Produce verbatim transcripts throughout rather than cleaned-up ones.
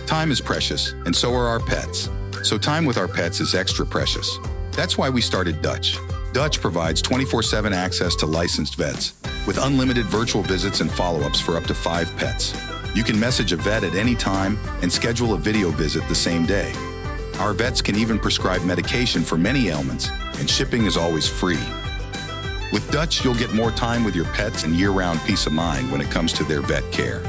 Time is precious, and so are our pets. So time with our pets is extra precious. That's why we started Dutch. Dutch provides twenty-four seven access to licensed vets with unlimited virtual visits and follow-ups for up to five pets. You can message a vet at any time and schedule a video visit the same day. Our vets can even prescribe medication for many ailments, and shipping is always free. With Dutch, you'll get more time with your pets and year-round peace of mind when it comes to their vet care.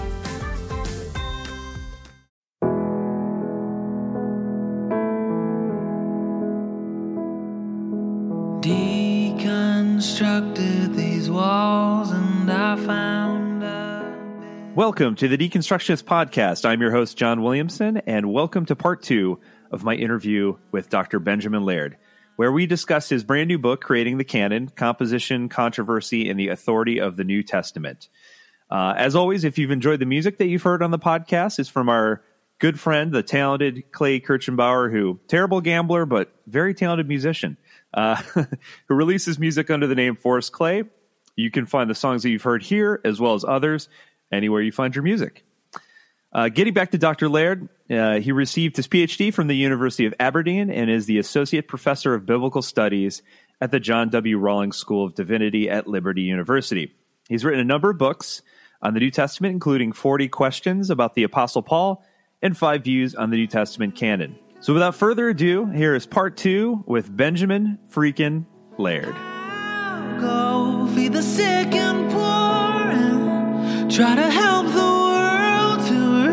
Deconstructed these walls and I found a... Welcome to the Deconstructionist Podcast. I'm your host, John Williamson, and welcome to part two of my interview with Doctor Benjamin Laird, where we discuss his brand new book, Creating the Canon, Composition, Controversy, and the Authority of the New Testament. Uh, as always, if you've enjoyed the music that you've heard on the podcast, it's from our good friend, the talented Clay Kirchenbauer, who, terrible gambler, but very talented musician, uh, who releases music under the name Forrest Clay. You can find the songs that you've heard here, as well as others, anywhere you find your music. Uh, getting back to Doctor Laird, uh, he received his P H D from the University of Aberdeen and is the Associate Professor of Biblical Studies at the John W. Rawlings School of Divinity at Liberty University. He's written a number of books on the New Testament, including forty Questions about the Apostle Paul and five Views on the New Testament Canon. So without further ado, here is part two with Benjamin freaking Laird. Go feed the sick and poor and try to help the world to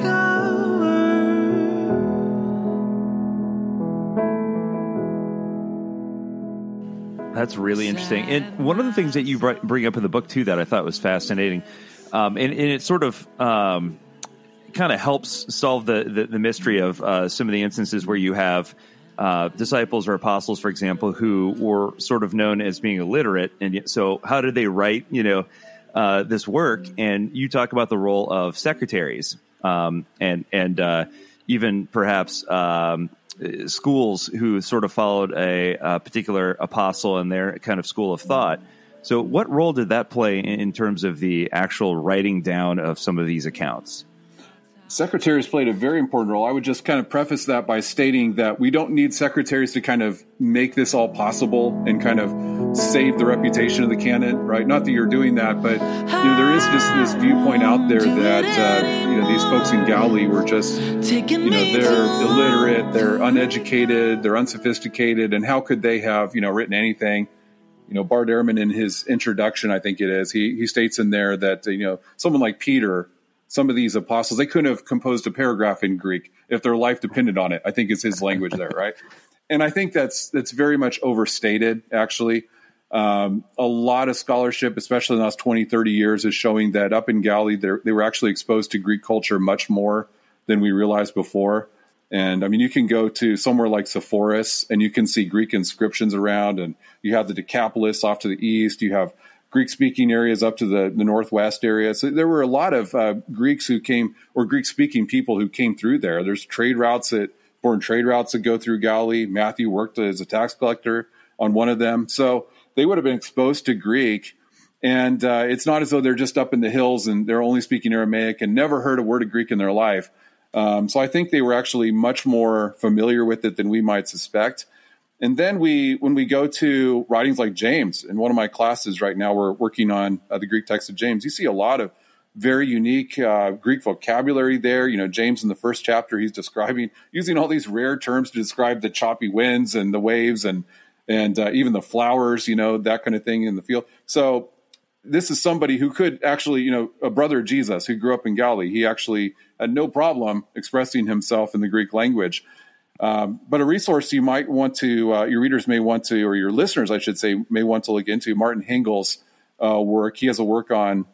recover. That's really interesting. And one of the things that you bring up in the book, too, that I thought was fascinating, um, and, and it sort of um, kind of helps solve the, the, the mystery of uh, some of the instances where you have uh, disciples or apostles, for example, who were sort of known as being illiterate. And so how did they write, you know, uh, this work? And you talk about the role of secretaries um, and, and uh, even perhaps um, schools who sort of followed a, a particular apostle and their kind of school of thought. So what role did that play in, in terms of the actual writing down of some of these accounts? Secretaries played a very important role. I would just kind of preface that by stating that we don't need secretaries to kind of make this all possible and kind of save the reputation of the canon, right? Not that you're doing that, but you know, there is just this viewpoint out there that uh, you know, these folks in Galilee were just, you know, they're illiterate, they're uneducated, they're unsophisticated, and how could they have, you know, written anything? You know, Bart Ehrman in his introduction, I think it is, he he states in there that, you know, someone like Peter, some of these apostles, they couldn't have composed a paragraph in Greek if their life depended on it. I think it's his language there, right? And I think that's that's very much overstated, actually. Um, a lot of scholarship, especially in the last twenty, thirty years, is showing that up in Galilee, they were actually exposed to Greek culture much more than we realized before. And, I mean, you can go to somewhere like Sepphoris, and you can see Greek inscriptions around, and you have the Decapolis off to the east, you have Greek-speaking areas up to the, the northwest area. So there were a lot of uh, Greeks who came, or Greek-speaking people who came through there. There's trade routes that, foreign trade routes that go through Galilee. Matthew worked as a tax collector on one of them. So they would have been exposed to Greek. And uh, it's not as though they're just up in the hills and they're only speaking Aramaic and never heard a word of Greek in their life. Um, so I think they were actually much more familiar with it than we might suspect. And then we, when we go to writings like James, in one of my classes right now, we're working on uh, the Greek text of James. You see a lot of very unique uh, Greek vocabulary there. You know, James in the first chapter, he's describing, using all these rare terms to describe the choppy winds and the waves and and uh, even the flowers, you know, that kind of thing in the field. So this is somebody who could actually, you know, a brother of Jesus who grew up in Galilee. He actually had no problem expressing himself in the Greek language. Um, but a resource you might want to, uh, your readers may want to, or your listeners, I should say, may want to look into, Martin Hengel's uh, work. He has a work on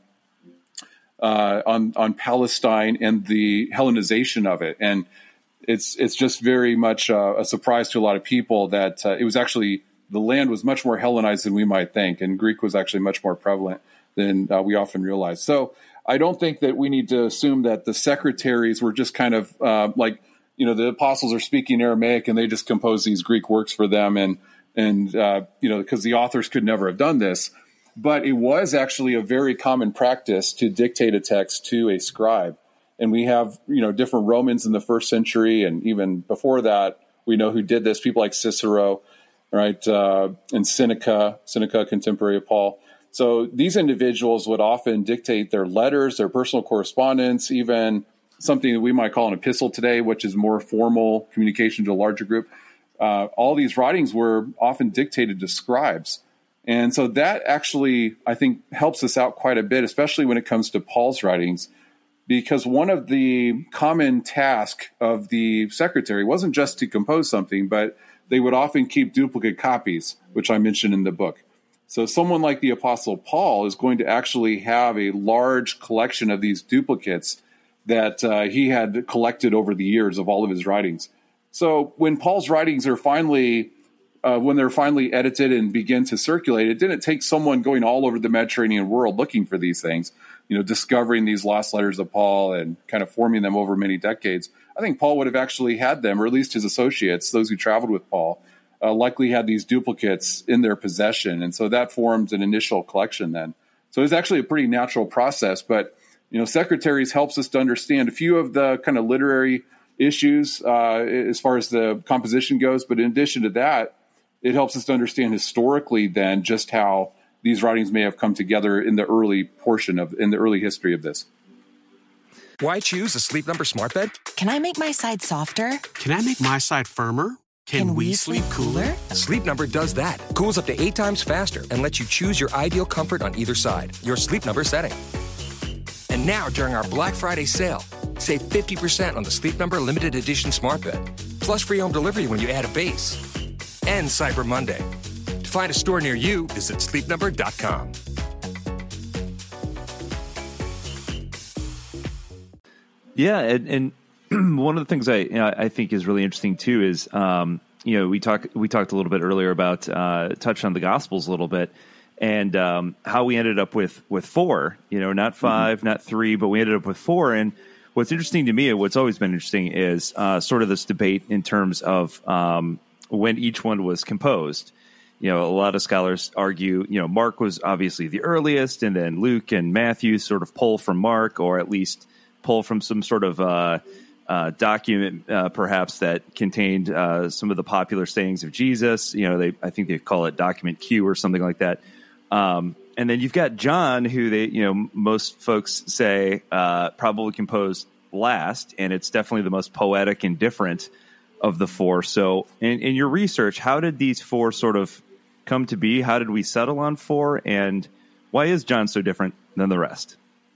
uh, on on Palestine and the Hellenization of it, and it's it's just very much uh, a surprise to a lot of people that uh, it was actually, the land was much more Hellenized than we might think, and Greek was actually much more prevalent than uh, we often realize. So I don't think that we need to assume that the secretaries were just kind of uh, like, you know, the apostles are speaking Aramaic and they just compose these Greek works for them. And, and uh, you know, because the authors could never have done this. But it was actually a very common practice to dictate a text to a scribe. And we have, you know, different Romans in the first century. And even before that, we know who did this. People like Cicero, right? Uh, and Seneca, Seneca, contemporary of Paul. So these individuals would often dictate their letters, their personal correspondence, even something that we might call an epistle today, which is more formal communication to a larger group. Uh, all these writings were often dictated to scribes. And so that actually, I think, helps us out quite a bit, especially when it comes to Paul's writings, because one of the common tasks of the secretary wasn't just to compose something, but they would often keep duplicate copies, which I mentioned in the book. So someone like the Apostle Paul is going to actually have a large collection of these duplicates that uh, he had collected over the years of all of his writings. So when Paul's writings are finally, uh, when they're finally edited and begin to circulate, it didn't take someone going all over the Mediterranean world looking for these things, you know, discovering these lost letters of Paul and kind of forming them over many decades. I think Paul would have actually had them, or at least his associates, those who traveled with Paul, uh, likely had these duplicates in their possession. And so that formed an initial collection then. So it's actually a pretty natural process, but you know, secretaries helps us to understand a few of the kind of literary issues uh, as far as the composition goes. But in addition to that, it helps us to understand historically then just how these writings may have come together in the early portion of, in the early history of this. Why choose a Sleep Number smart bed? Can I make my side softer? Can I make my side firmer? Can, Can we, we sleep sleep cooler? cooler? Sleep Number does that. Cools up to eight times faster and lets you choose your ideal comfort on either side. Your Sleep Number setting. And now, during our Black Friday sale, save fifty percent on the Sleep Number limited edition smart bed, plus free home delivery when you add a base. And Cyber Monday. To find a store near you, visit sleep number dot com. Yeah, and, and one of the things I you know, I think is really interesting too is um, you know we talk we talked a little bit earlier about uh, touched on the Gospels a little bit. And um, how we ended up with, with four, you know, not five, mm-hmm. not three, but we ended up with four. And what's interesting to me, and what's always been interesting, is uh, sort of this debate in terms of um, when each one was composed. You know, a lot of scholars argue, you know, Mark was obviously the earliest, and then Luke and Matthew sort of pull from Mark, or at least pull from some sort of uh, uh, document, uh, perhaps, that contained uh, some of the popular sayings of Jesus. You know, they I think they call it document Q or something like that. Um, and then you've got John, who they, you know, most folks say uh, probably composed last, and it's definitely the most poetic and different of the four. So in, in your research, how did these four sort of come to be? How did we settle on four? And why is John so different than the rest?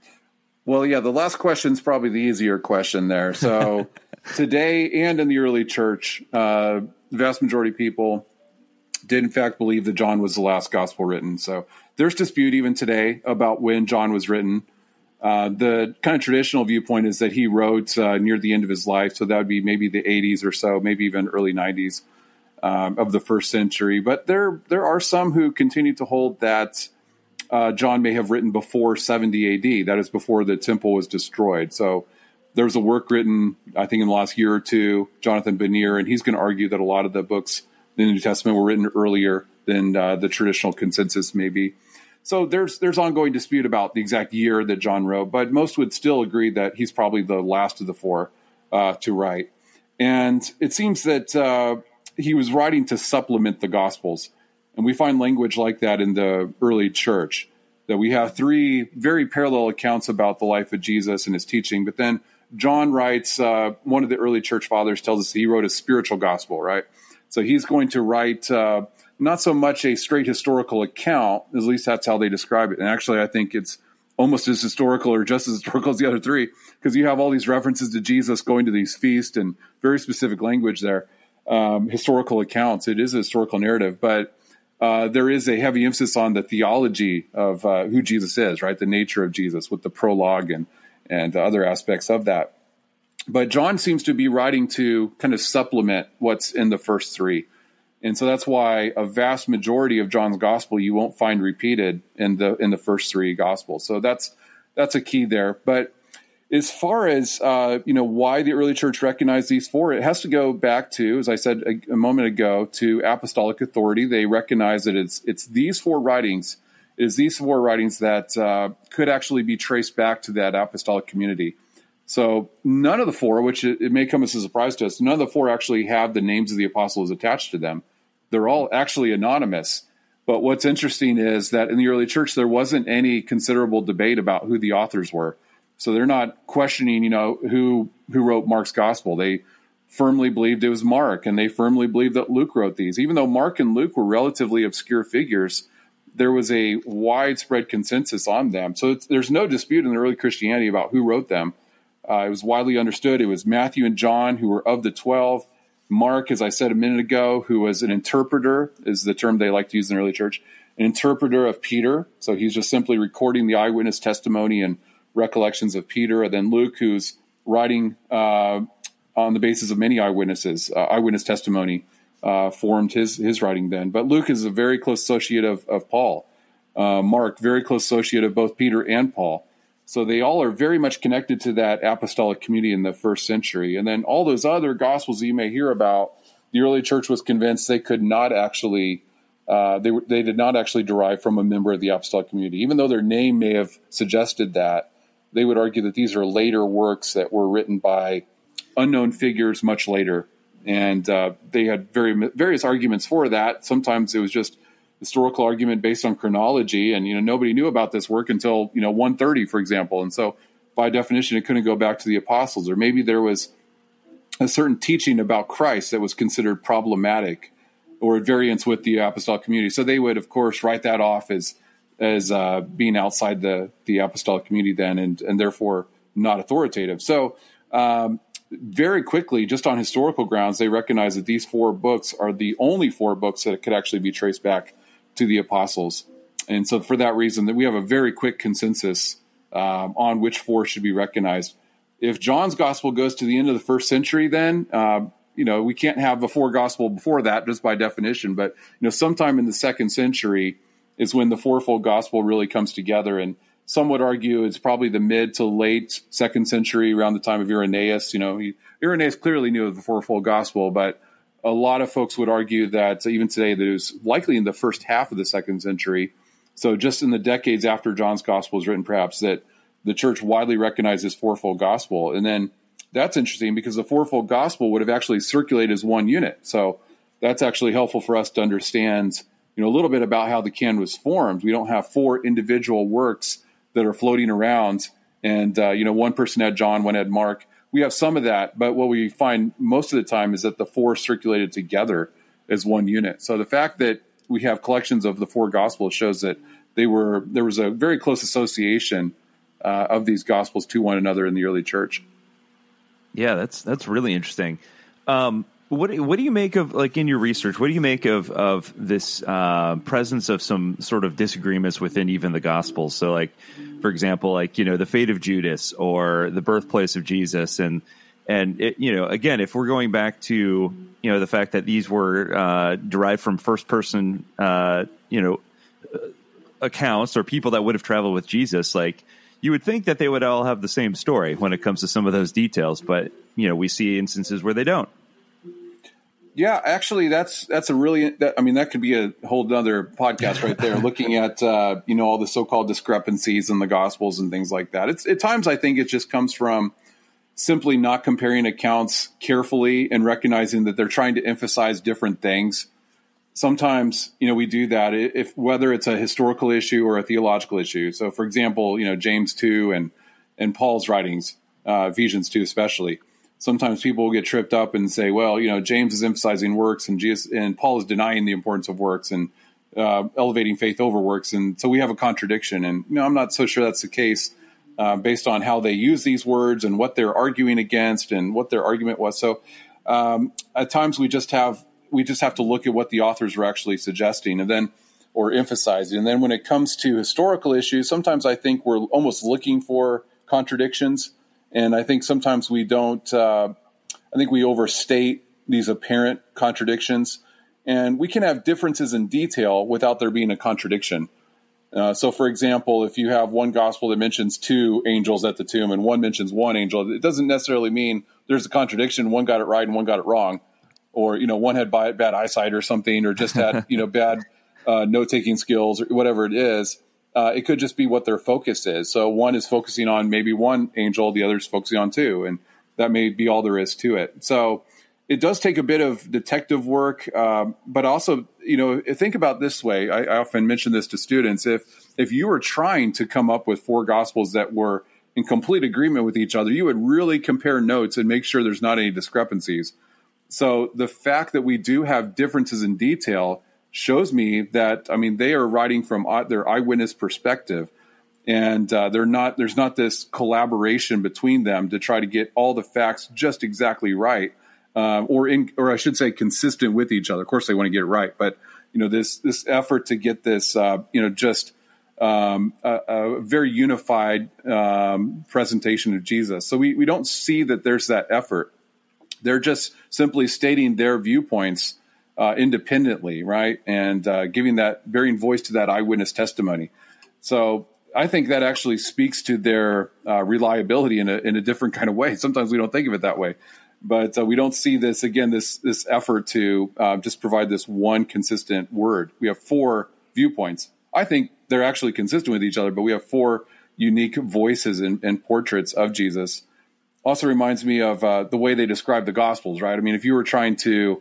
Well, yeah, the last question is probably the easier question there. So today and in the early church, uh, the vast majority of people did in fact believe that John was the last gospel written. So there's dispute even today about when John was written. Uh, the kind of traditional viewpoint is that he wrote uh, near the end of his life. So that would be maybe the eighties or so, maybe even early nineties um, of the first century. But there, there are some who continue to hold that uh, John may have written before seventy A D. That is before the temple was destroyed. So there's a work written, I think in the last year or two, Jonathan Benier, and he's going to argue that a lot of the books in the New Testament were written earlier than uh, the traditional consensus maybe. So there's there's ongoing dispute about the exact year that John wrote, but most would still agree that he's probably the last of the four uh, to write. And it seems that uh, he was writing to supplement the Gospels. And we find language like that in the early church, that we have three very parallel accounts about the life of Jesus and his teaching. But then John writes, uh, one of the early church fathers tells us he wrote a spiritual gospel, right? So he's going to write uh, not so much a straight historical account, at least that's how they describe it. And actually, I think it's almost as historical or just as historical as the other three, because you have all these references to Jesus going to these feasts and very specific language there, um, historical accounts. It is a historical narrative, but uh, there is a heavy emphasis on the theology of uh, who Jesus is, right? The nature of Jesus with the prologue and, and other aspects of that. But John seems to be writing to kind of supplement what's in the first three. And so that's why a vast majority of John's gospel you won't find repeated in the in the first three gospels. So that's that's a key there. But as far as uh, you know, why the early church recognized these four, it has to go back to, as I said a, a moment ago, to apostolic authority. They recognize that it's it's these four writings, it is these four writings that uh, could actually be traced back to that apostolic community. So none of the four, which it, it may come as a surprise to us, none of the four actually have the names of the apostles attached to them. They're all actually anonymous. But what's interesting is that in the early church, there wasn't any considerable debate about who the authors were. So they're not questioning, you know, who who wrote Mark's gospel. They firmly believed it was Mark, and they firmly believed that Luke wrote these. Even though Mark and Luke were relatively obscure figures, there was a widespread consensus on them. So it's, there's no dispute in the early Christianity about who wrote them. Uh, it was widely understood. It was Matthew and John, who were of the twelve. Mark, as I said a minute ago, who was an interpreter, is the term they like to use in the early church, an interpreter of Peter. So he's just simply recording the eyewitness testimony and recollections of Peter. And then Luke, who's writing uh, on the basis of many eyewitnesses, uh, eyewitness testimony uh, formed his his writing then. But Luke is a very close associate of, of Paul. Uh, Mark, very close associate of both Peter and Paul. So they all are very much connected to that apostolic community in the first century. And then all those other gospels that you may hear about, the early church was convinced they could not actually, uh, they were, they did not actually derive from a member of the apostolic community. Even though their name may have suggested that, they would argue that these are later works that were written by unknown figures much later. And uh, they had very various arguments for that. Sometimes it was just historical argument based on chronology, and you know nobody knew about this work until you know one thirty, for example, and so by definition it couldn't go back to the apostles. Or maybe there was a certain teaching about Christ that was considered problematic or at variance with the apostolic community, so they would of course write that off as as uh, being outside the the apostolic community then, and and therefore not authoritative. So um, very quickly, just on historical grounds, they recognize that these four books are the only four books that could actually be traced back to the apostles. And so for that reason, that we have a very quick consensus um, on which four should be recognized. If John's gospel goes to the end of the first century, then, uh, you know, we can't have a four gospel before that just by definition. But, you know, sometime in the second century is when the fourfold gospel really comes together. And some would argue it's probably the mid to late second century, around the time of Irenaeus. You know, he, Irenaeus clearly knew of the fourfold gospel, but a lot of folks would argue that even today that it was likely in the first half of the second century. So just in the decades after John's gospel was written, perhaps, that the church widely recognized this fourfold gospel. And then that's interesting because the fourfold gospel would have actually circulated as one unit. So that's actually helpful for us to understand, you know, a little bit about how the canon was formed. We don't have four individual works that are floating around and, uh, you know, one person had John, one had Mark. We have some of that, but what we find most of the time is that the four circulated together as one unit. So the fact that we have collections of the four gospels shows that they were there was a very close association uh, of these gospels to one another in the early church. Yeah, that's that's really interesting. Um, what what do you make of, like, in your research? What do you make of of this uh, presence of some sort of disagreements within even the gospels? So, like, for example, like, you know, the fate of Judas or the birthplace of Jesus, and and it, you know, again, if we're going back to, you know, the fact that these were uh, derived from first person, uh, you know, accounts or people that would have traveled with Jesus, like, you would think that they would all have the same story when it comes to some of those details, but you know, we see instances where they don't. Yeah, actually, that's that's a really. That, I mean, that could be a whole other podcast right there, looking at uh, you know all the so-called discrepancies in the Gospels and things like that. It's at times I think it just comes from simply not comparing accounts carefully and recognizing that they're trying to emphasize different things. Sometimes, you know, we do that if whether it's a historical issue or a theological issue. So, for example, you know, James two and and Paul's writings, uh, Ephesians two especially. Sometimes people will get tripped up and say, well, you know, James is emphasizing works and Jesus and Paul is denying the importance of works and uh, elevating faith over works. And so we have a contradiction. And, you know, I'm not so sure that's the case uh, based on how they use these words and what they're arguing against and what their argument was. So um, at times we just have we just have to look at what the authors were actually suggesting and then or emphasizing. And then when it comes to historical issues, sometimes I think we're almost looking for contradictions. And I think sometimes we don't, uh, I think we overstate these apparent contradictions. And we can have differences in detail without there being a contradiction. Uh, so, for example, if you have one gospel that mentions two angels at the tomb and one mentions one angel, it doesn't necessarily mean there's a contradiction. One got it right and one got it wrong. Or, you know, one had bad eyesight or something, or just had, you know, bad uh, note-taking skills or whatever it is. Uh, it could just be what their focus is. So one is focusing on maybe one angel, the other is focusing on two, and that may be all there is to it. So it does take a bit of detective work, um, but also, you know, think about this way. I, I often mention this to students. If if you were trying to come up with four gospels that were in complete agreement with each other, you would really compare notes and make sure there's not any discrepancies. So the fact that we do have differences in detail shows me that, I mean, they are writing from their eyewitness perspective, and uh, they're not. There's not this collaboration between them to try to get all the facts just exactly right, uh, or in, or I should say, consistent with each other. Of course, they want to get it right, but you know, this this effort to get this, uh, you know, just um, a, a very unified um, presentation of Jesus. So we we don't see that there's that effort. They're just simply stating their viewpoints Uh, independently, right? And uh, giving that, bearing voice to that eyewitness testimony. So I think that actually speaks to their uh, reliability in a, in a different kind of way. Sometimes we don't think of it that way, but uh, we don't see this, again, this, this effort to uh, just provide this one consistent word. We have four viewpoints. I think they're actually consistent with each other, but we have four unique voices and, and portraits of Jesus. Also reminds me of uh, the way they describe the Gospels, right? I mean, if you were trying to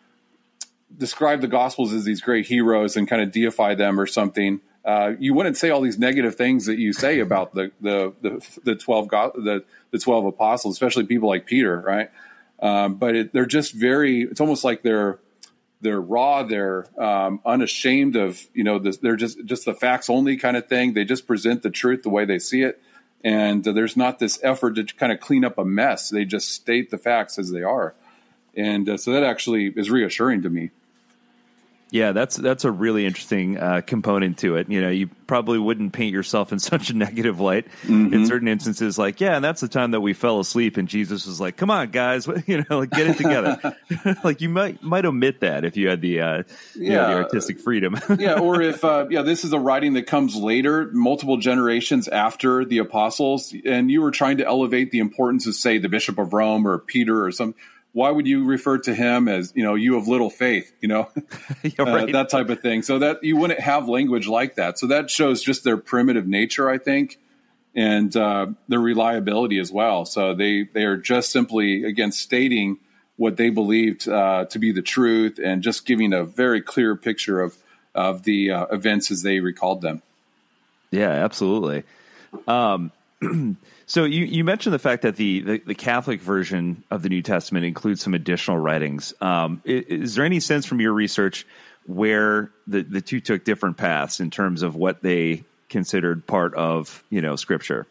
describe the Gospels as these great heroes and kind of deify them or something, uh, you wouldn't say all these negative things that you say about the the the, the twelve go- the the twelve apostles, especially people like Peter, right? Um, but it, they're just very. It's almost like they're they're raw. They're um, unashamed of you know. This, they're just just the facts only kind of thing. They just present the truth the way they see it, and uh, there's not this effort to kind of clean up a mess. They just state the facts as they are, and uh, so that actually is reassuring to me. Yeah, that's that's a really interesting uh, component to it. You know, you probably wouldn't paint yourself in such a negative light mm-hmm. in certain instances. Like, yeah, and that's the time that we fell asleep, and Jesus was like, "Come on, guys, you know, like get it together." Like you might might omit that if you had the uh, you yeah know, the artistic freedom. yeah, or if uh, yeah, this is a writing that comes later, multiple generations after the apostles, and you were trying to elevate the importance of, say, the Bishop of Rome or Peter or some. Why would you refer to him as, you know, you of little faith, you know, yeah, right. uh, that type of thing. So that you wouldn't have language like that. So that shows just their primitive nature, I think, and uh, their reliability as well. So they, they are just simply, again, stating what they believed uh, to be the truth and just giving a very clear picture of, of the uh, events as they recalled them. Yeah, absolutely. Um, So you, you mentioned the fact that the, the, the Catholic version of the New Testament includes some additional writings. Um, is, is there any sense from your research where the, the two took different paths in terms of what they considered part of, you know, Scripture?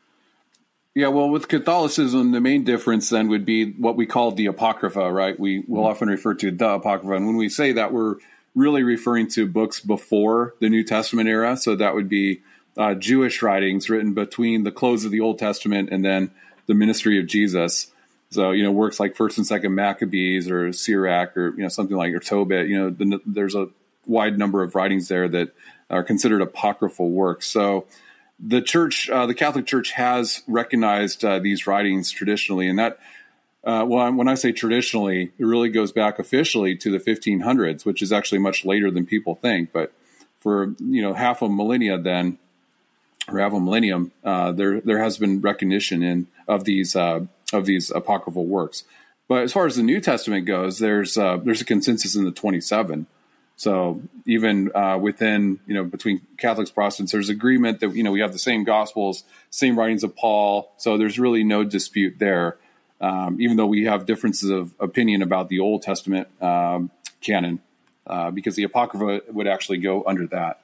Yeah, well, with Catholicism, the main difference then would be what we call the Apocrypha, right? We will mm-hmm. often refer to the Apocrypha. And when we say that, we're really referring to books before the New Testament era. So that would be Uh, Jewish writings written between the close of the Old Testament and then the ministry of Jesus. So, you know, works like First and Second Maccabees or Sirach or, you know, something like, or Tobit, you know, the, there's a wide number of writings there that are considered apocryphal works. So the church, uh, the Catholic Church has recognized uh, these writings traditionally. And that, uh, well, when I say traditionally, it really goes back officially to the fifteen hundreds, which is actually much later than people think. But for, you know, half a millennia then, or half a millennium, uh, there there has been recognition in of these uh, of these apocryphal works. But as far as the New Testament goes, there's uh, there's a consensus in the twenty-seven. So even uh, within you know between Catholics, Protestants, there's agreement that you know we have the same Gospels, same writings of Paul. So there's really no dispute there, um, even though we have differences of opinion about the Old Testament um, canon, uh, because the Apocrypha would actually go under that.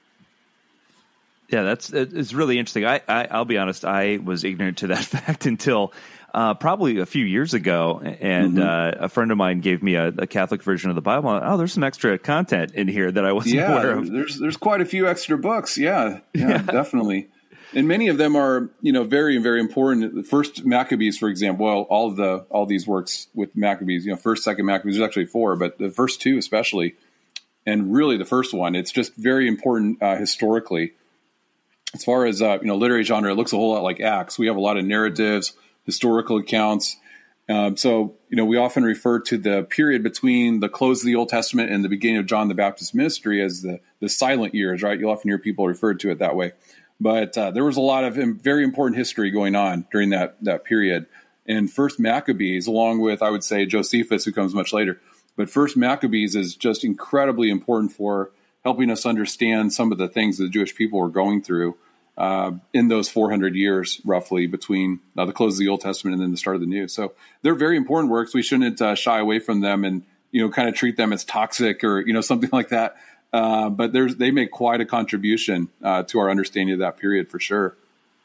Yeah, that's it's really interesting. I, I I'll be honest, I was ignorant to that fact until uh, probably a few years ago, and mm-hmm. uh, a friend of mine gave me a, a Catholic version of the Bible. Oh, there's some extra content in here that I wasn't yeah, aware of. There's there's quite a few extra books. Yeah, yeah, yeah, definitely. And many of them are you know very very important. The first Maccabees, for example, well, all of the all these works with Maccabees, you know, first, second Maccabees, there's actually four, but the first two especially, and really the first one, it's just very important uh, historically. As far as, uh, you know, literary genre, it looks a whole lot like Acts. We have a lot of narratives, historical accounts, Um, so, you know, we often refer to the period between the close of the Old Testament and the beginning of John the Baptist's ministry as the, the silent years, right? You'll often hear people refer to it that way. But uh, there was a lot of very important history going on during that, that period. And First Maccabees, along with, I would say, Josephus, who comes much later. But First Maccabees is just incredibly important for helping us understand some of the things the Jewish people were going through uh, in those four hundred years, roughly, between uh, the close of the Old Testament and then the start of the New. So they're very important works. We shouldn't uh, shy away from them and, you know, kind of treat them as toxic or, you know, something like that. Uh, but there's, they make quite a contribution uh, to our understanding of that period for sure.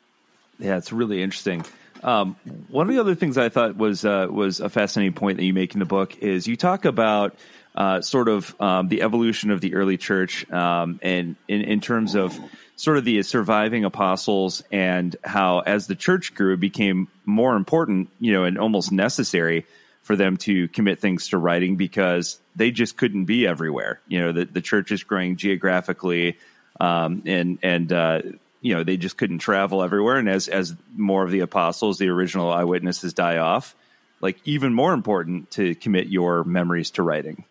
Yeah, it's really interesting. Um, one of the other things I thought was uh, was a fascinating point that you make in the book is you talk about uh, sort of um, the evolution of the early church um, and in, in terms of sort of the surviving apostles and how as the church grew, it became more important, you know, and almost necessary for them to commit things to writing because they just couldn't be everywhere. You know, the, the church is growing geographically um, and, and uh, you know, they just couldn't travel everywhere. And as, as more of the apostles, the original eyewitnesses die off, like even more important to commit your memories to writing.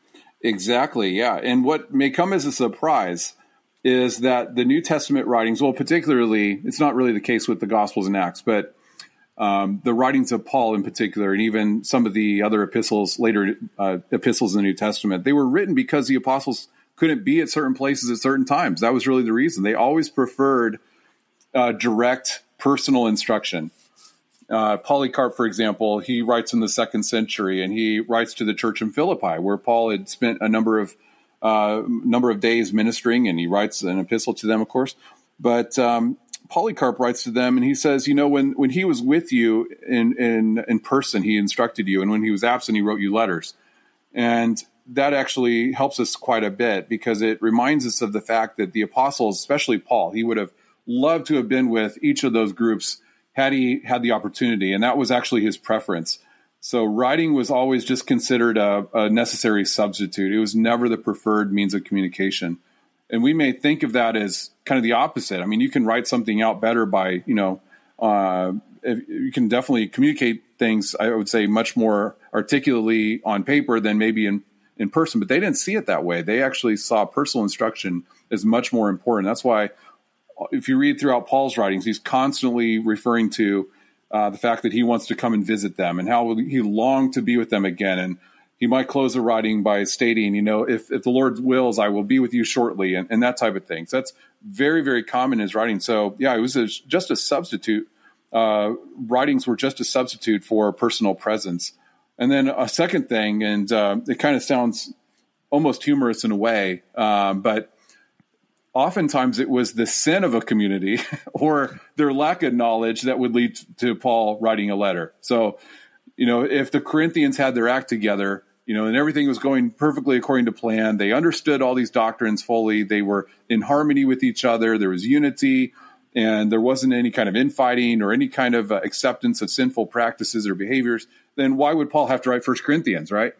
Exactly. Yeah. And what may come as a surprise is that the New Testament writings, well, particularly, it's not really the case with the Gospels and Acts, but um, the writings of Paul in particular, and even some of the other epistles, later uh, epistles in the New Testament, they were written because the apostles couldn't be at certain places at certain times. That was really the reason. They always preferred uh, direct personal instruction. Uh, Polycarp, for example, he writes in the second century, and he writes to the church in Philippi, where Paul had spent a number of uh, number of days ministering, and he writes an epistle to them, of course. But um, Polycarp writes to them, and he says, you know, when when he was with you in in in person, he instructed you, and when he was absent, he wrote you letters. And that actually helps us quite a bit because it reminds us of the fact that the apostles, especially Paul, he would have loved to have been with each of those groups had he had the opportunity. And that was actually his preference. So writing was always just considered a, a necessary substitute. It was never the preferred means of communication. And we may think of that as kind of the opposite. I mean, you can write something out better by, you know, uh, you can definitely communicate things, I would say, much more articulately on paper than maybe in in person, but they didn't see it that way. They actually saw personal instruction as much more important. That's why if you read throughout Paul's writings, he's constantly referring to uh, the fact that he wants to come and visit them and how he longed to be with them again. And he might close a writing by stating, you know, if, if the Lord wills, I will be with you shortly, and, and that type of thing. So that's very, very common in his writing. So yeah, it was a, just a substitute. Uh, writings were just a substitute for personal presence. And then a second thing, and uh, it kind of sounds almost humorous in a way, um, but oftentimes it was the sin of a community or their lack of knowledge that would lead to Paul writing a letter. So, you know, if the Corinthians had their act together, you know, and everything was going perfectly according to plan, they understood all these doctrines fully, they were in harmony with each other, there was unity, and there wasn't any kind of infighting or any kind of uh, acceptance of sinful practices or behaviors, then why would Paul have to write First Corinthians, right?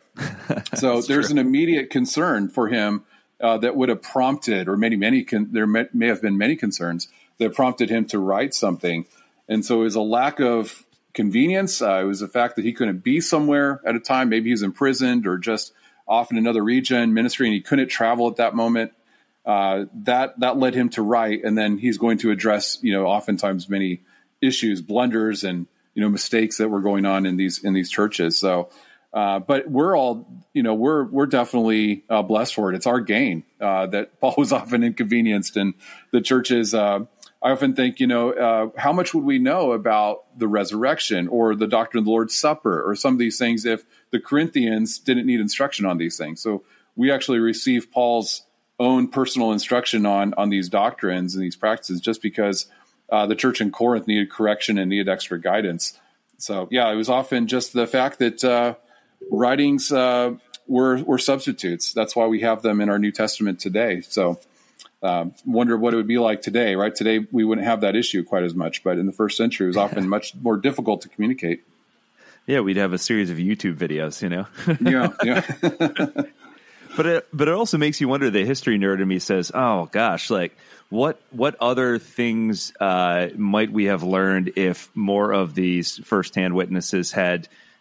So there's true. An immediate concern for him uh, that would have prompted, or many, many, con- there may, may have been many concerns that prompted him to write something. And so it was a lack of convenience. Uh, it was the fact that he couldn't be somewhere at a time. Maybe he was imprisoned or just off in another region ministering. He couldn't travel at that moment. Uh, that that led him to write, and then he's going to address, you know, oftentimes many issues, blunders, and you know, mistakes that were going on in these in these churches. So, uh, but we're all, you know, we're we're definitely uh, blessed for it. It's our gain uh, that Paul was often inconvenienced, and the churches. Uh, I often think, you know, uh, how much would we know about the resurrection or the doctrine of the Lord's Supper or some of these things if the Corinthians didn't need instruction on these things? So we actually receive Paul's own personal instruction on on these doctrines and these practices just because uh, the church in Corinth needed correction and needed extra guidance. So, yeah, it was often just the fact that uh, writings uh, were were substitutes. That's why we have them in our New Testament today. So um, wonder what it would be like today, right? Today, we wouldn't have that issue quite as much, but in the first century, it was often much more difficult to communicate. Yeah, we'd have a series of YouTube videos, you know? yeah, yeah. But it, but it also makes you wonder. The history nerd in me says, "Oh gosh, like what what other things uh, might we have learned if more of these firsthand witnesses had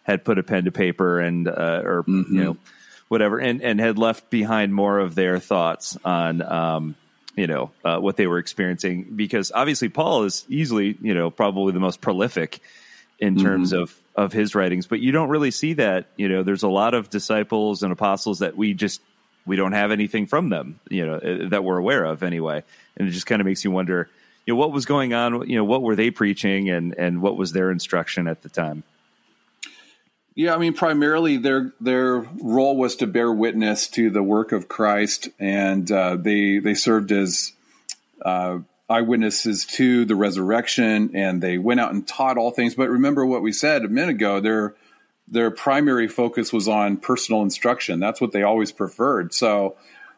had put a pen to paper and uh, or mm-hmm. you know whatever, and and had left behind more of their thoughts on um, you know uh, what they were experiencing, because obviously Paul is easily you know probably the most prolific in terms mm-hmm. of of his writings, but you don't really see that. You know, there's a lot of disciples and apostles that we just we don't have anything from them, you know, that we're aware of anyway, and it just kind of makes you wonder, you know, what was going on, you know, what were they preaching, and and what was their instruction at the time? Yeah, I mean, primarily their their role was to bear witness to the work of Christ, and uh, they they served as uh, eyewitnesses to the resurrection, and they went out and taught all things. But remember what we said a minute ago, their their primary focus was on personal instruction. That's what they always preferred. So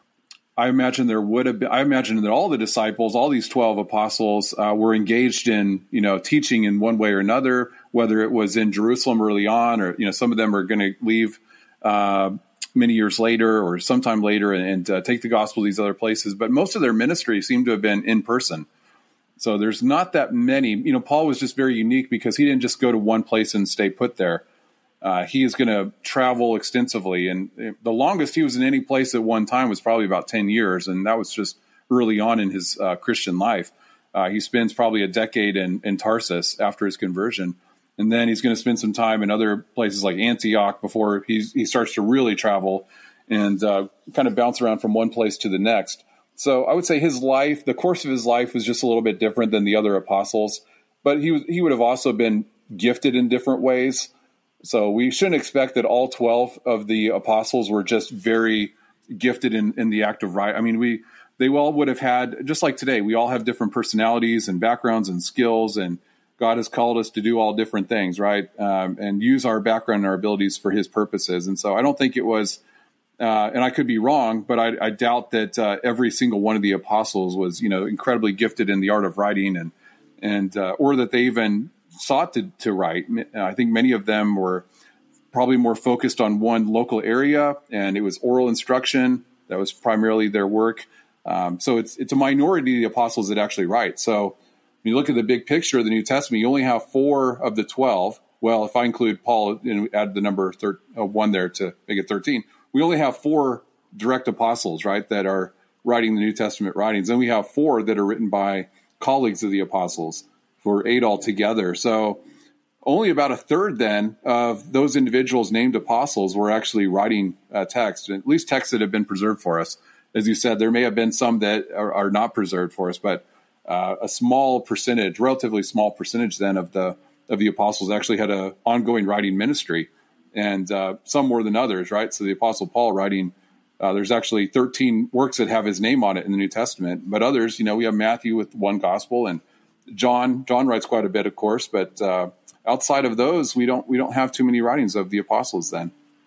I imagine there would have been, I imagine that all the disciples, all these twelve apostles uh, were engaged in, you know, teaching in one way or another, whether it was in Jerusalem early on, or, you know, some of them are going to leave uh, many years later or sometime later and, and uh, take the gospel to these other places. But most of their ministry seemed to have been in person. So there's not that many. You know, Paul was just very unique because he didn't just go to one place and stay put there. Uh, he is going to travel extensively. And the longest he was in any place at one time was probably about ten years. And that was just early on in his uh, Christian life. Uh, he spends probably a decade in, in Tarsus after his conversion. And then he's going to spend some time in other places like Antioch before he's, he starts to really travel and uh, kind of bounce around from one place to the next. So I would say his life, the course of his life was just a little bit different than the other apostles. But he was, he would have also been gifted in different ways. So we shouldn't expect that all twelve of the apostles were just very gifted in, in the act of writing. I mean, we they all would have had, just like today, we all have different personalities and backgrounds and skills, and God has called us to do all different things, right? Um, and use our background and our abilities for his purposes. And so I don't think it was, uh, and I could be wrong, but I, I doubt that uh, every single one of the apostles was, you know, incredibly gifted in the art of writing, and, and uh, or that they even sought to, to write. I think many of them were probably more focused on one local area, and it was oral instruction. That was primarily their work. Um, so it's it's a minority of the apostles that actually write. So when you look at the big picture of the New Testament, you only have four of the twelve. Well, if I include Paul and add the number thir- uh, one there to make it thirteen, we only have four direct apostles, right, that are writing the New Testament writings. And we have four that are written by colleagues of the apostles, for eight altogether. So only about a third then of those individuals named apostles were actually writing uh, text, at least texts that have been preserved for us. As you said, there may have been some that are, are not preserved for us, but uh, a small percentage, relatively small percentage then of the of the apostles actually had an ongoing writing ministry, and uh, some more than others, right? So the Apostle Paul writing, uh, there's actually thirteen works that have his name on it in the New Testament, but others, you know, we have Matthew with one gospel, and John, John writes quite a bit, of course, but uh, outside of those, we don't we don't have too many writings of the apostles then.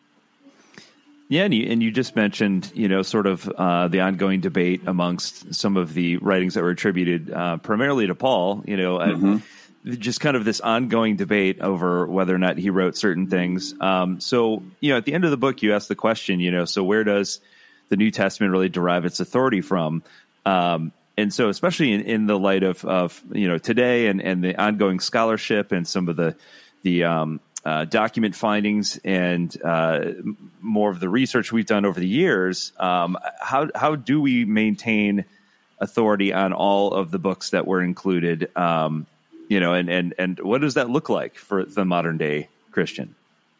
Yeah, and you, and you just mentioned, you know, sort of uh, the ongoing debate amongst some of the writings that were attributed uh, primarily to Paul, you know, mm-hmm. and just kind of this ongoing debate over whether or not he wrote certain things. Um, so, you know, at the end of the book, you ask the question, you know, so where does the New Testament really derive its authority from? Um And so, especially in, in the light of, of you know today and, and the ongoing scholarship and some of the the um, uh, document findings and uh, more of the research we've done over the years, um, how how do we maintain authority on all of the books that were included? Um, you know, and, and and what does that look like for the modern day Christian?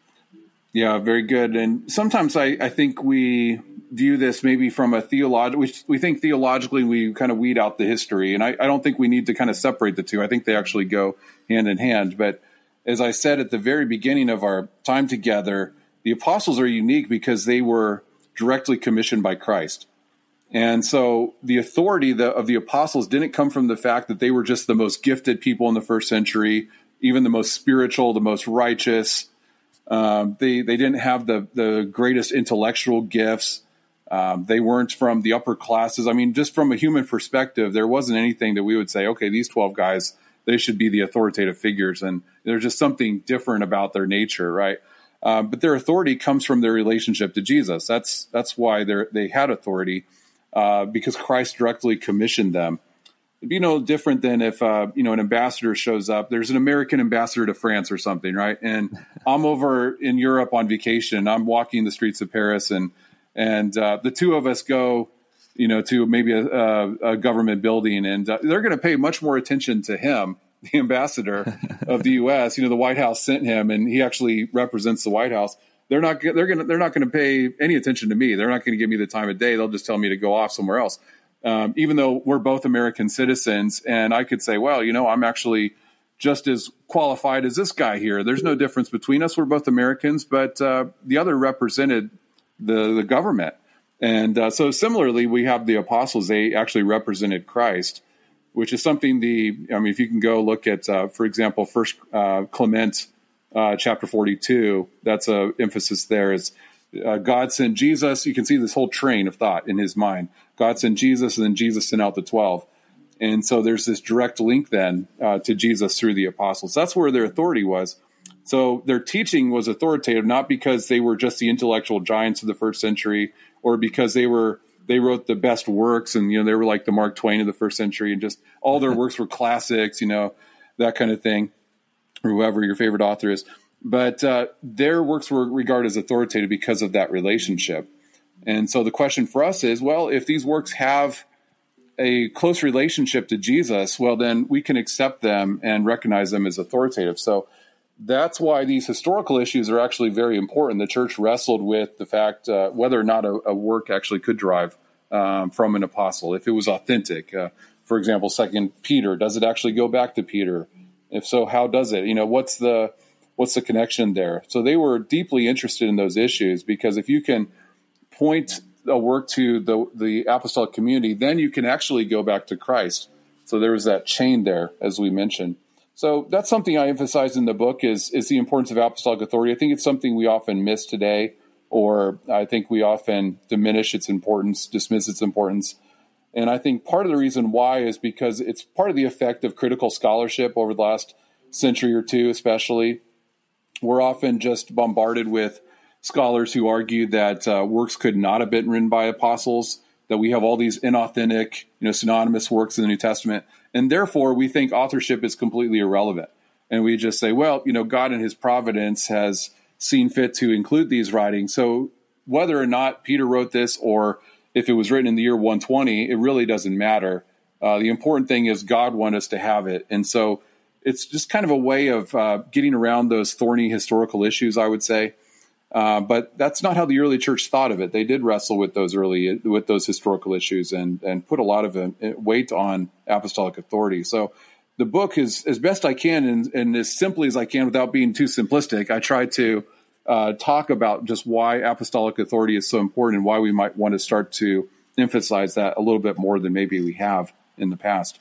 Yeah, very good. And sometimes I, I think we view this maybe from a theological, we, we think theologically we kind of weed out the history. And I, I don't think we need to kind of separate the two. I think they actually go hand in hand. But as I said at the very beginning of our time together, the apostles are unique because they were directly commissioned by Christ. And so the authority the, of the apostles didn't come from the fact that they were just the most gifted people in the first century, even the most spiritual, the most righteous. Um, they they didn't have the the greatest intellectual gifts. Um, they weren't from the upper classes. I mean, just from a human perspective, there wasn't anything that we would say, okay, these twelve guys, they should be the authoritative figures. And there's just something different about their nature, right? Uh, but their authority comes from their relationship to Jesus. That's that's why they they had authority, uh, because Christ directly commissioned them. It'd be no different than if, uh, you know, an ambassador shows up. There's an American ambassador to France or something, right? And I'm over in Europe on vacation. I'm walking the streets of Paris, and and uh, the two of us go, you know, to maybe a, a, a government building, and uh, they're going to pay much more attention to him, the ambassador of the U S. You know, the White House sent him, and he actually represents the White House. They're not they're going to they're not going to pay any attention to me. They're not going to give me the time of day. They'll just tell me to go off somewhere else. Um, even though we're both American citizens, and I could say, well, you know, I'm actually just as qualified as this guy here. There's no difference between us. We're both Americans, but uh, the other represented the, the government. And uh, so similarly, we have the apostles. They actually represented Christ, which is something the, I mean, if you can go look at, uh, for example, First uh, Clement uh, chapter forty-two, that's a emphasis there is uh, God sent Jesus. You can see this whole train of thought in his mind. God sent Jesus, and then Jesus sent out the twelve. And so there's this direct link then uh, to Jesus through the apostles. That's where their authority was. So their teaching was authoritative, not because they were just the intellectual giants of the first century, or because they were they wrote the best works, and you know they were like the Mark Twain of the first century, and just all their works were classics, you know, that kind of thing, or whoever your favorite author is. But uh, their works were regarded as authoritative because of that relationship. And so the question for us is, well, if these works have a close relationship to Jesus, well, then we can accept them and recognize them as authoritative. So that's why these historical issues are actually very important. The church wrestled with the fact uh, whether or not a, a work actually could derive um, from an apostle, if it was authentic. Uh, for example, Second Peter, does it actually go back to Peter? If so, how does it? You know, what's the what's the connection there? So they were deeply interested in those issues, because if you can point a work to the, the apostolic community, then you can actually go back to Christ. So there was that chain there, as we mentioned. So that's something I emphasize in the book is, is the importance of apostolic authority. I think it's something we often miss today, or I think we often diminish its importance, dismiss its importance. And I think part of the reason why is because it's part of the effect of critical scholarship over the last century or two, especially. We're often just bombarded with scholars who argue that uh, works could not have been written by apostles, that we have all these inauthentic, you know, synonymous works in the New Testament, and therefore we think authorship is completely irrelevant. And we just say, well, you know, God in his providence has seen fit to include these writings. So whether or not Peter wrote this, or if it was written in the year one twenty, it really doesn't matter. Uh, the important thing is God wanted us to have it. And so it's just kind of a way of uh, getting around those thorny historical issues, I would say. Uh, but that's not how the early church thought of it. They did wrestle with those early, with those historical issues, and and put a lot of uh, weight on apostolic authority. So the book is, as best I can, and, and as simply as I can without being too simplistic, I try to uh, talk about just why apostolic authority is so important, and why we might want to start to emphasize that a little bit more than maybe we have in the past.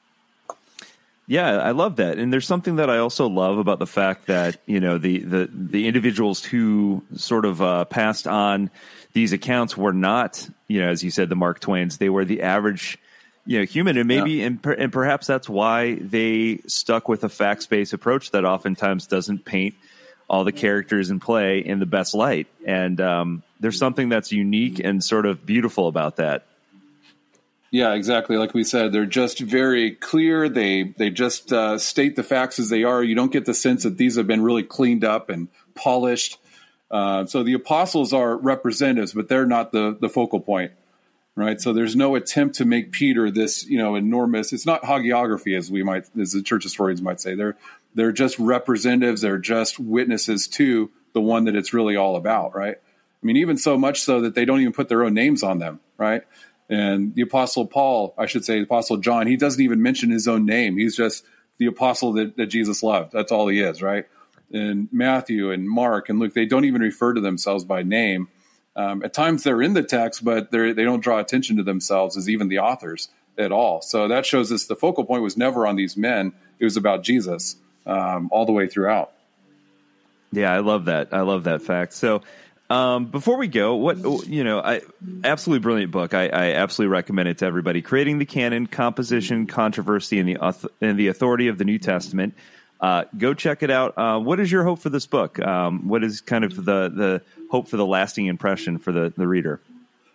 Yeah, I love that. And there's something that I also love about the fact that, you know, the the, the individuals who sort of uh, passed on these accounts were not, you know, as you said, the Mark Twains. They were the average, you know, human. And maybe, yeah. and, per, and perhaps that's why they stuck with a facts-based approach that oftentimes doesn't paint all the characters in play in the best light. And um, there's something that's unique and sort of beautiful about that. Yeah, exactly. Like we said, they're just very clear. They they just uh, state the facts as they are. You don't get the sense that these have been really cleaned up and polished. Uh, so the apostles are representatives, but they're not the the focal point, right? So there's no attempt to make Peter this, you know, enormous. It's not hagiography, as we might, as the church historians might say. They're they're just representatives. They're just witnesses to the one that it's really all about, right? I mean, even so much so that they don't even put their own names on them, right? And the Apostle Paul, I should say, the Apostle John, he doesn't even mention his own name. He's just the apostle that, that Jesus loved. That's all he is, right? And Matthew and Mark and Luke, they don't even refer to themselves by name. Um, at times they're in the text, but they they don't draw attention to themselves as even the authors at all. So that shows us the focal point was never on these men. It was about Jesus um, all the way throughout. Yeah, I love that. I love that fact. So Um, before we go, what, you know, I, absolutely brilliant book. I, I absolutely recommend it to everybody. Creating the Canon, Composition, Controversy, and the, and the Authority of the New Testament. Uh, go check it out. Uh, what is your hope for this book? Um, what is kind of the, the hope for the lasting impression for the, the reader?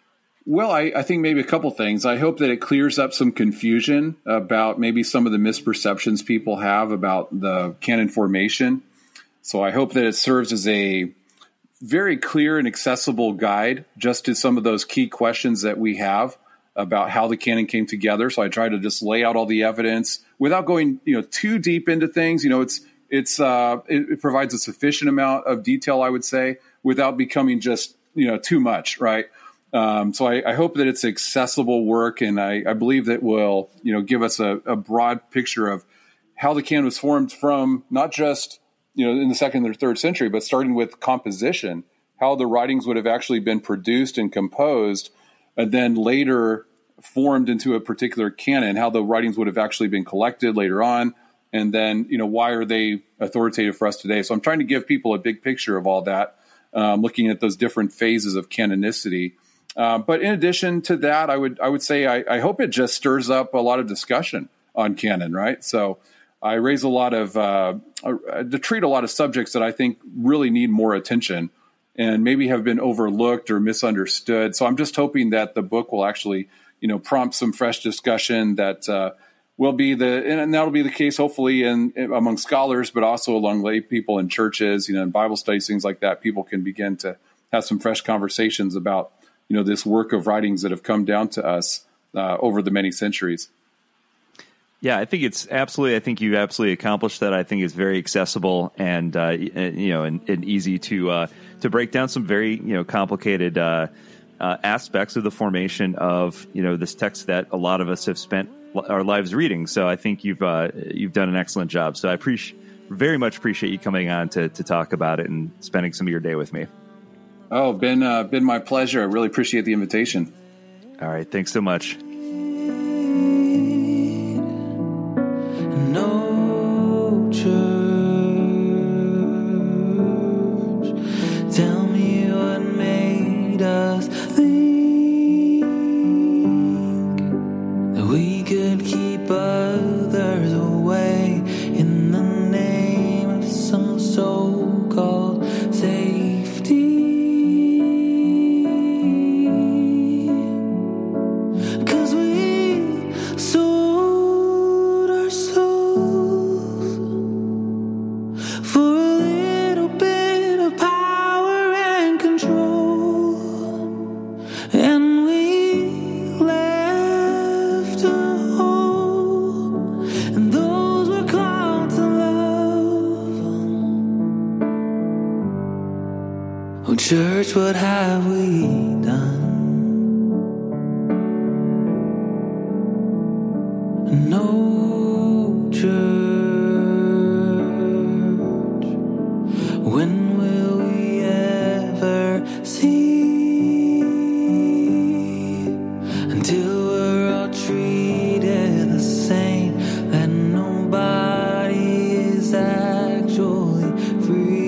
Well, I, I think maybe a couple things. I hope that it clears up some confusion about maybe some of the misperceptions people have about the canon formation. So I hope that it serves as a very clear and accessible guide just to some of those key questions that we have about how the canon came together. So I try to just lay out all the evidence without going, you know, too deep into things. You know, it's it's uh, it, it provides a sufficient amount of detail, I would say, without becoming just, you know, too much, right? Um, so I, I hope that it's accessible work, and I, I believe that will, you know, give us a, a broad picture of how the canon was formed from not just, you know, in the second or third century, but starting with composition, how the writings would have actually been produced and composed, and then later formed into a particular canon, how the writings would have actually been collected later on, and then, you know, why are they authoritative for us today? So I'm trying to give people a big picture of all that, um, looking at those different phases of canonicity. Uh, but in addition to that, I would I would say I, I hope it just stirs up a lot of discussion on canon, right? So I raise a lot of uh, to treat a lot of subjects that I think really need more attention and maybe have been overlooked or misunderstood. So I'm just hoping that the book will actually, you know, prompt some fresh discussion that uh, will be the and that'll be the case hopefully in, in among scholars, but also among lay people in churches, you know, in Bible studies, things like that. People can begin to have some fresh conversations about, you know, this work of writings that have come down to us uh, over the many centuries. Yeah, I think it's absolutely, I think you absolutely accomplished that. I think it's very accessible and, uh, you know, and, and easy to, uh, to break down some very, you know, complicated, uh, uh, aspects of the formation of, you know, this text that a lot of us have spent our lives reading. So I think you've, uh, you've done an excellent job. So I appreciate, very much appreciate you coming on to, to talk about it and spending some of your day with me. Oh, been uh, been my pleasure. I really appreciate the invitation. All right. Thanks so much. No church, tell me what made us think that we could keep others away in the name of some so-called safety. Church, what have we done? No church, when will we ever see? Until we're all treated the same, that nobody is actually free.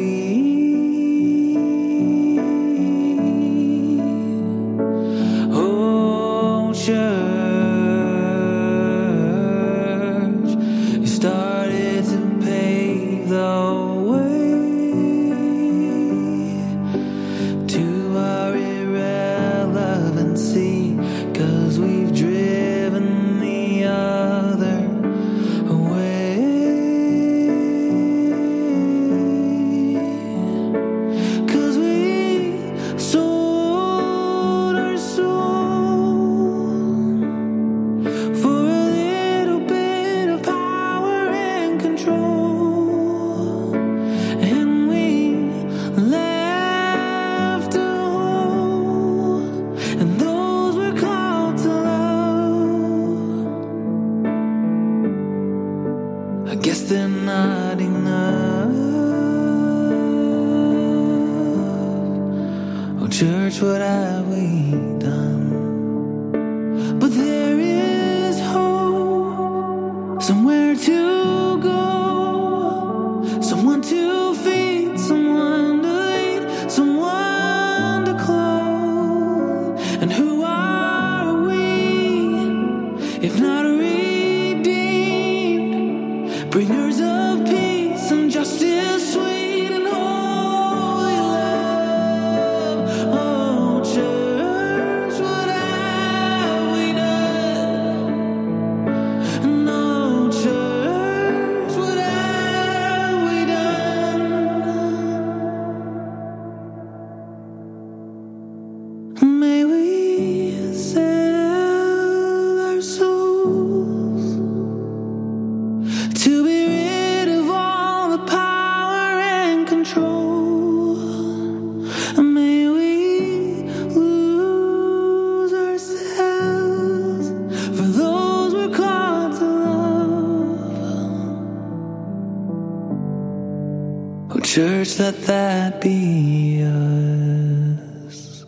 Church, what have we done? But there is hope, somewhere to go, someone to feed, someone to lead, someone to clothe. And who are we, if not redeemed, bringers of peace and justice, sweet and holy love? Oh, church, what have Just let that be us.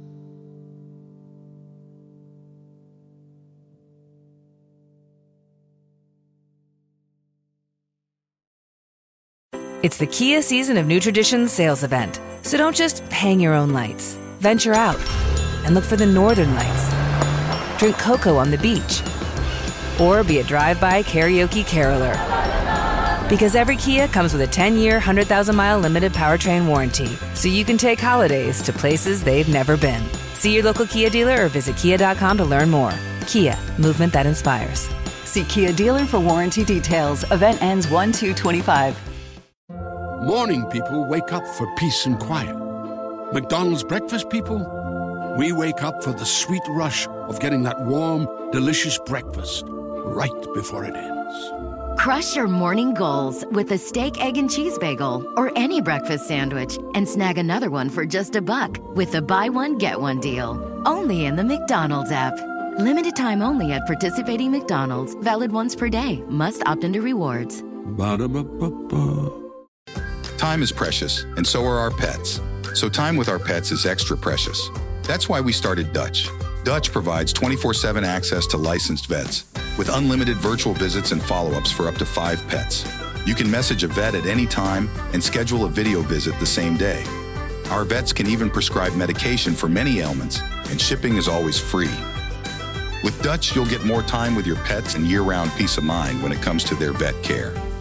It's the Kia season of New Traditions sales event. So don't just hang your own lights. Venture out and look for the northern lights. Drink cocoa on the beach. Or be a drive-by karaoke caroler. Because every Kia comes with a ten-year, one hundred thousand mile limited powertrain warranty. So you can take holidays to places they've never been. See your local Kia dealer or visit kia dot com to learn more. Kia, movement that inspires. See Kia dealer for warranty details. Event ends one two twenty-five. Morning people wake up for peace and quiet. McDonald's breakfast people, we wake up for the sweet rush of getting that warm, delicious breakfast right before it ends. Crush your morning goals with a steak, egg, and cheese bagel or any breakfast sandwich and snag another one for just a buck with the buy one, get one deal. Only in the McDonald's app. Limited time only at participating McDonald's. Valid once per day. Must opt into rewards. Ba-da-ba-ba-ba. Time is precious, and so are our pets. So time with our pets is extra precious. That's why we started Dutch. Dutch provides twenty-four seven access to licensed vets with unlimited virtual visits and follow-ups for up to five pets. You can message a vet at any time and schedule a video visit the same day. Our vets can even prescribe medication for many ailments, and shipping is always free. With Dutch, you'll get more time with your pets and year-round peace of mind when it comes to their vet care.